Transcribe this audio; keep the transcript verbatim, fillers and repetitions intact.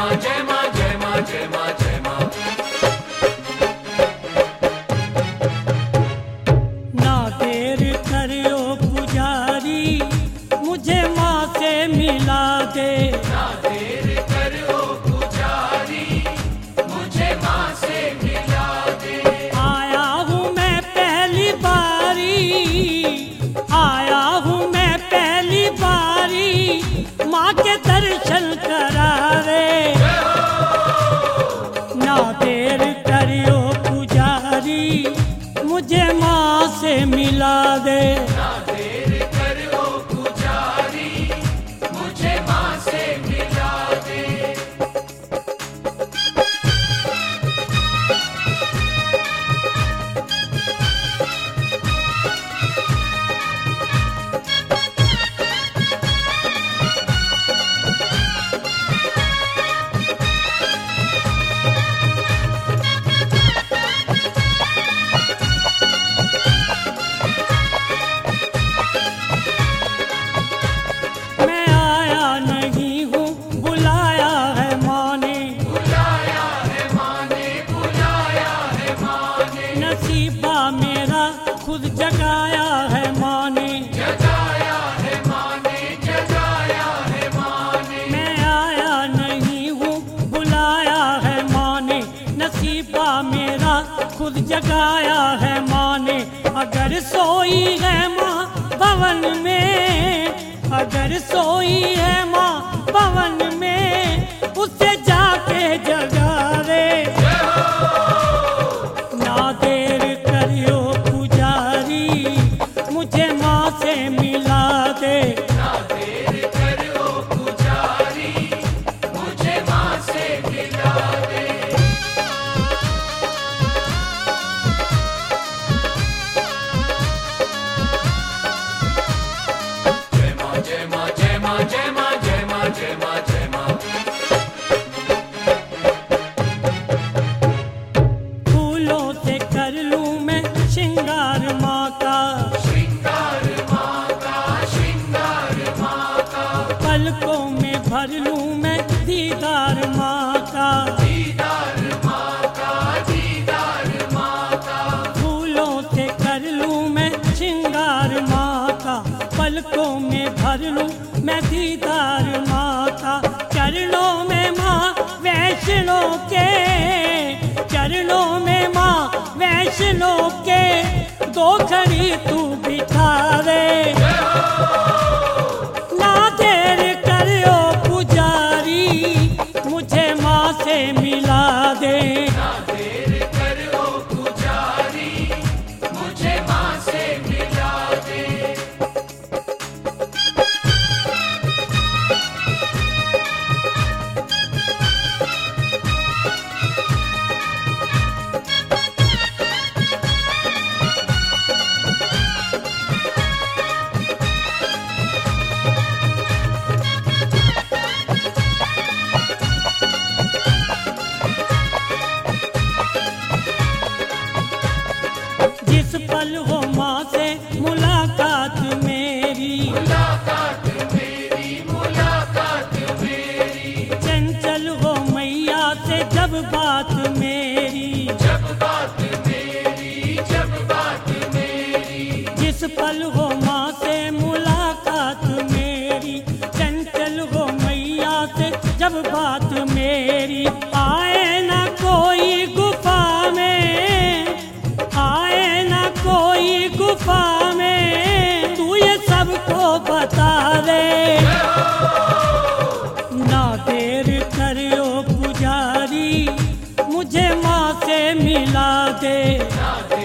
माँ जय माँ जय माँ जय माँ जय माँ। ना देर करियो पुजारी, मुझे माँ से मिला दे। ना देर करो पुजारी, मुझे माँ से मिला दे। आया हूँ मैं पहली बारी, आया हूँ मैं पहली बारी, माँ के दर्शन करावे। ना देर करियो पुजारी, मुझे माँ से मिला दे। ना देर करो पुजारी, मुझे माँ से मिला दे। मैं आया नहीं हूँ, बुलाया है माँ ने। बुलाया है माँ ने, बुलाया है माँ ने। नसीबा मेरा खुद जगाया है माँ ने। जगाया है माँ ने, जगाया है माँ ने। मैं आया नहीं हूँ, बुलाया है माँ ने। नसीबा मेरा खुद जगाया है माँ ने। अगर सोई है माँ भवन में, अगर सोई है माँ भवन में, उससे जाके जगावे। ना देर करियो पुजारी, मुझे माँ से मिला दे। ना देर करो पुजारी, मुझे माँ से मिला दे। जय माँ जय माँ जय माँ जय माँ जय माँ जय माँ जय माँ। फूलों से कर लूं मैं श्रृंगार माँ का, श्रृंगार माँ का, श्रृंगार माँ का। पलकों में भर लूं मैं दीदार माँ का। दीदार माँ का, दीदार माँ का। फूलों से कर लूं मैं श्रृंगार माँ का, पलकों में भर लूं मैं दीदार माँ का। चरणों में माँ वैष्णो के, चरणों में माँ वैष्णो के, दो घड़ी तू बिठावे। ना देर करियो पुजारी, मुझे माँ से मिला दे। ना देर करो पुजारी, मुझे माँ से मिला दे। जिस पल हो माँ से मुलाकात मेरी, मुलाकात मेरी, मुलाकात मेरी। चंचल हो मैया से जब बात मेरी। जब बात मेरी, जब बात मेरी। जिस पल हो माँ से मुलाकात मेरी, चंचल हो मैया से जब बात मेरी। आए ना कोई गुफा में, आए ना कोई गुफा में, तू ये सबको बता दे। ना देर करियो पुजारी, मुझे माँ से मिला दे। ना